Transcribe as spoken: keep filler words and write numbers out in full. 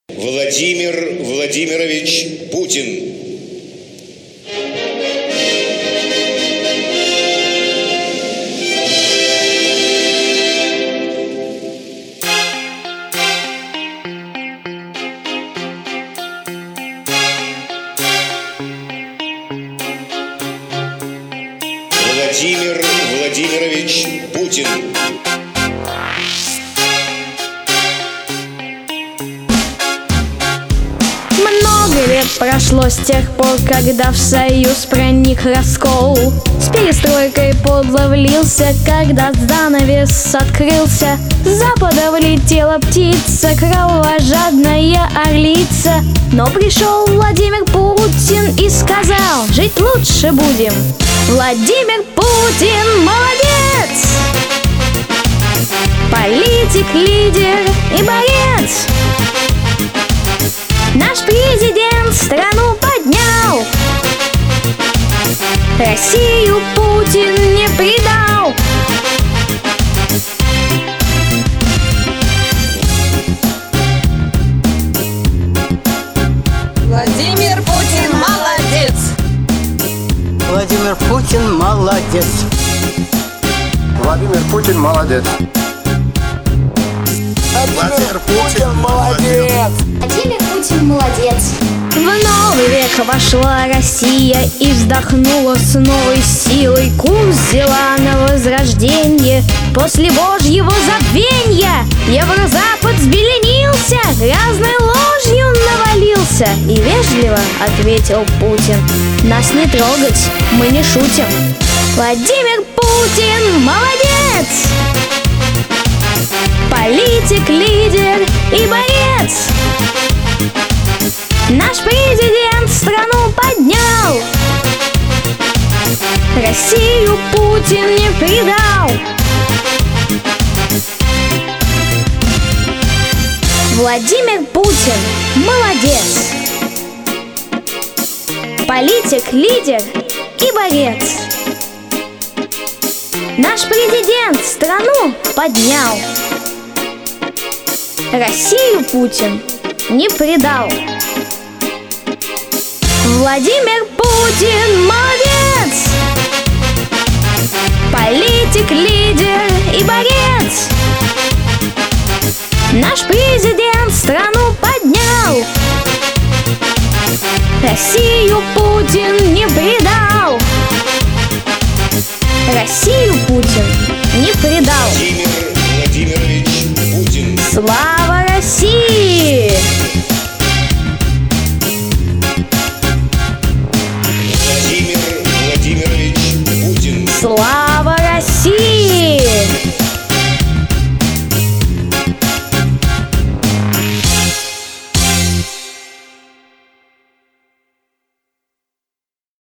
Владимир Владимирович Путин. Владимир Владимирович Путин. Много лет прошло с тех пор, когда в Союз проник раскол. С перестройкой подло влился, когда занавес открылся. С запада влетела птица, кровожадная орлица. Но пришел Владимир Путин и сказал: жить лучше будем. Владимир Путин молодец! Политик, лидер и борец. Наш президент страну поднял, Россию Путин не предал. Владимир Путин молодец! Владимир Путин молодец! Владимир Путин молодец! Владимир Путин молодец! Владимир Путин молодец! В новый век вошла Россия и вздохнула с новой силой. Курс взяла на возрождение после божьего забвенья. Еврозапад взбеленился, грязной ложью навалился. И вежливо ответил Путин: нас не трогать, мы не шутим. Владимир Путин молодец! Политик, лидер и борец. Наш президент страну поднял, Россию Путин не предал. Владимир Путин молодец! Политик, лидер и борец. Наш президент страну поднял, Россию Путин не предал. Владимир Путин молодец! Политик, лидер и борец. Наш президент страну поднял, Россию Путин не предал. Россию Путин не предал. Владимир Владимирович Путин. Слава России!